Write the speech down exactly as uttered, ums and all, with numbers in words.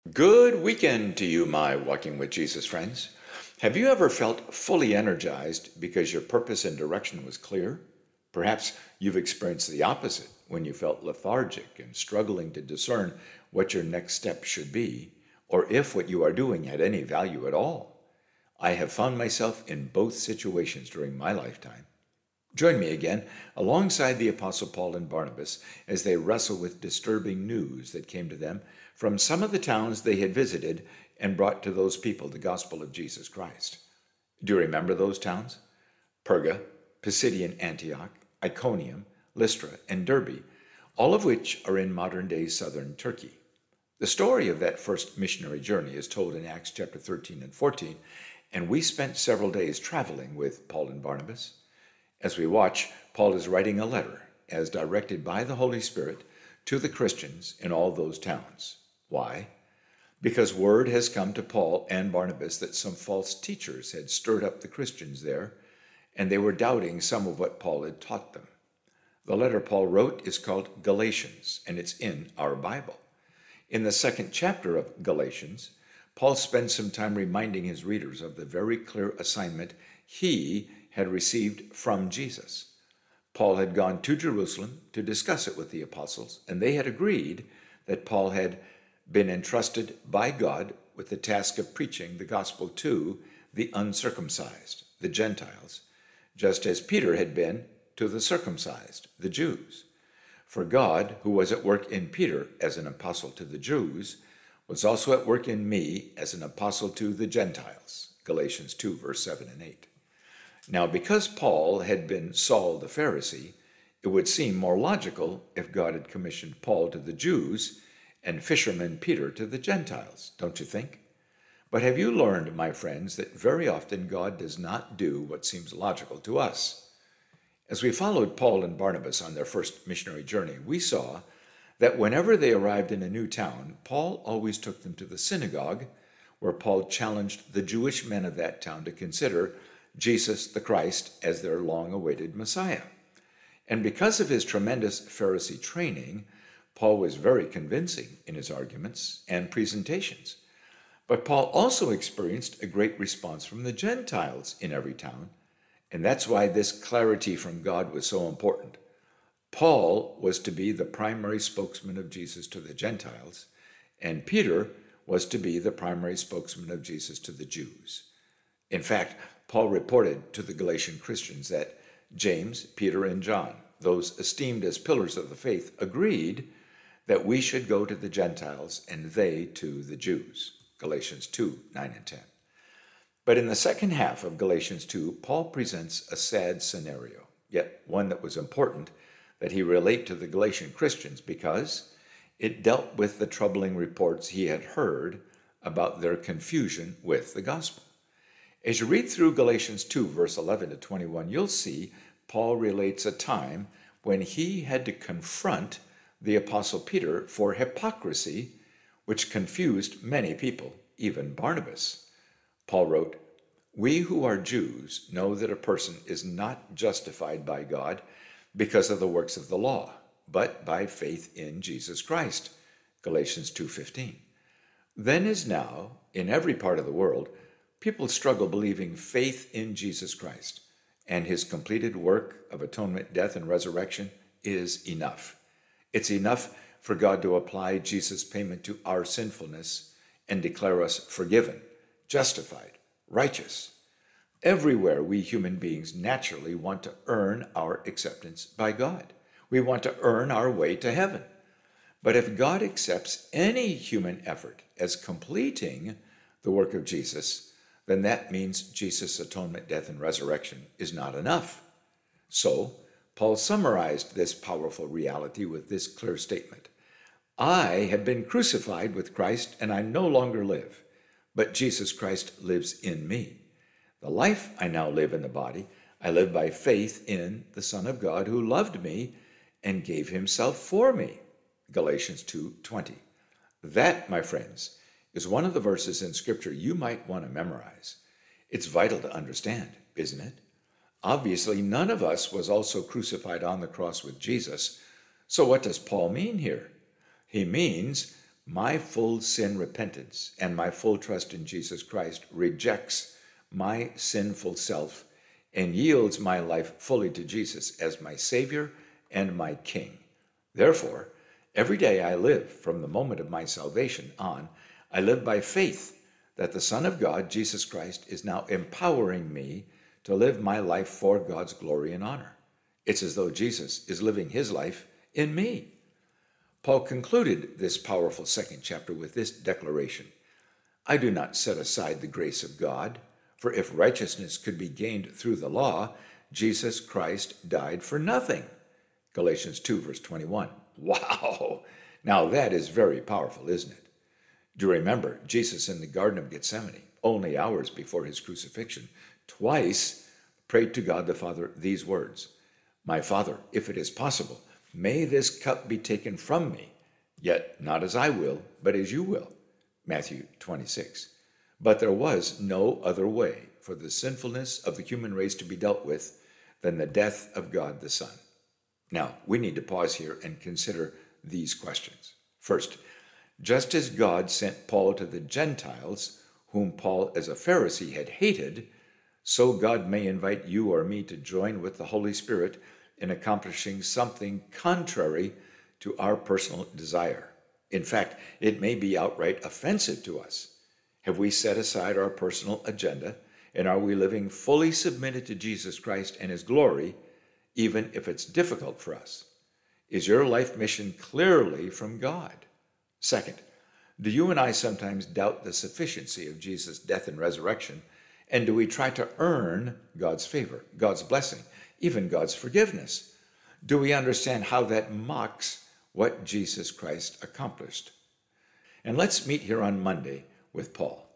Good weekend to you, my Walking with Jesus friends. Have you ever felt fully energized because your purpose and direction was clear? Perhaps you've experienced the opposite when you felt lethargic and struggling to discern what your next step should be, or if what you are doing had any value at all. I have found myself in both situations during my lifetime. Join me again alongside the Apostle Paul and Barnabas as they wrestle with disturbing news that came to them from some of the towns they had visited and brought to those people the gospel of Jesus Christ. Do you remember those towns? Perga, Pisidian Antioch, Iconium, Lystra, and Derbe, all of which are in modern-day southern Turkey. The story of that first missionary journey is told in Acts chapter thirteen and fourteen, and we spent several days traveling with Paul and Barnabas. As we watch, Paul is writing a letter, as directed by the Holy Spirit, to the Christians in all those towns. Why? Because word has come to Paul and Barnabas that some false teachers had stirred up the Christians there, and they were doubting some of what Paul had taught them. The letter Paul wrote is called Galatians, and it's in our Bible. In the second chapter of Galatians, Paul spends some time reminding his readers of the very clear assignment he had received from Jesus. Paul had gone to Jerusalem to discuss it with the apostles, and they had agreed that Paul had been entrusted by God with the task of preaching the gospel to the uncircumcised, the Gentiles, just as Peter had been to the circumcised, the Jews. For God, who was at work in Peter as an apostle to the Jews, was also at work in me as an apostle to the Gentiles. Galatians two, verse seven and eight. Now, because Paul had been Saul the Pharisee, it would seem more logical if God had commissioned Paul to the Jews and fisherman Peter to the Gentiles, don't you think? But have you learned, my friends, that very often God does not do what seems logical to us? As we followed Paul and Barnabas on their first missionary journey, we saw that whenever they arrived in a new town, Paul always took them to the synagogue, where Paul challenged the Jewish men of that town to consider Jesus the Christ as their long-awaited Messiah. And because of his tremendous Pharisee training, Paul was very convincing in his arguments and presentations. But Paul also experienced a great response from the Gentiles in every town, and that's why this clarity from God was so important. Paul was to be the primary spokesman of Jesus to the Gentiles, and Peter was to be the primary spokesman of Jesus to the Jews. In fact, Paul reported to the Galatian Christians that James, Peter, and John, those esteemed as pillars of the faith, agreed that we should go to the Gentiles and they to the Jews. Galatians two, nine and ten. But in the second half of Galatians two, Paul presents a sad scenario, yet one that was important that he relate to the Galatian Christians because it dealt with the troubling reports he had heard about their confusion with the gospel. As you read through Galatians two, verse eleven to twenty-one, you'll see Paul relates a time when he had to confront the Apostle Peter for hypocrisy, which confused many people, even Barnabas. Paul wrote, "We who are Jews know that a person is not justified by God because of the works of the law, but by faith in Jesus Christ." Galatians two fifteen. Then as now, in every part of the world, people struggle believing faith in Jesus Christ and his completed work of atonement, death, and resurrection is enough. It's enough for God to apply Jesus' payment to our sinfulness and declare us forgiven, justified, righteous. Everywhere we human beings naturally want to earn our acceptance by God. We want to earn our way to heaven. But if God accepts any human effort as completing the work of Jesus, then that means Jesus' atonement, death, and resurrection is not enough. So, Paul summarized this powerful reality with this clear statement. I have been crucified with Christ, and I no longer live, but Jesus Christ lives in me. The life I now live in the body, I live by faith in the Son of God who loved me and gave himself for me. Galatians two twenty. That, my friends, is one of the verses in Scripture you might want to memorize. It's vital to understand, isn't it? Obviously, none of us was also crucified on the cross with Jesus. So what does Paul mean here? He means My full sin repentance and my full trust in Jesus Christ rejects my sinful self and yields my life fully to Jesus as my Savior and my King. Therefore, every day I live from the moment of my salvation on, I live by faith that the Son of God, Jesus Christ, is now empowering me to live my life for God's glory and honor. It's as though Jesus is living his life in me. Paul concluded this powerful second chapter with this declaration: I do not set aside the grace of God, for if righteousness could be gained through the law, Jesus Christ died for nothing. Galatians two, verse twenty-one. Wow! Now that is very powerful, isn't it? Do you remember Jesus in the Garden of Gethsemane, only hours before his crucifixion, twice prayed to God the Father these words: My Father, if it is possible, may this cup be taken from me, yet not as I will, but as you will. Matthew twenty-six. But there was no other way for the sinfulness of the human race to be dealt with than the death of God the Son. Now, we need to pause here and consider these questions. First, just as God sent Paul to the Gentiles, whom Paul as a Pharisee had hated, so God may invite you or me to join with the Holy Spirit in accomplishing something contrary to our personal desire. In fact, it may be outright offensive to us. Have we set aside our personal agenda, and are we living fully submitted to Jesus Christ and his glory, even if it's difficult for us? Is your life mission clearly from God? Second, do you and I sometimes doubt the sufficiency of Jesus' death and resurrection, and do we try to earn God's favor, God's blessing, even God's forgiveness? Do we understand how that mocks what Jesus Christ accomplished? And let's meet here on Monday with Paul.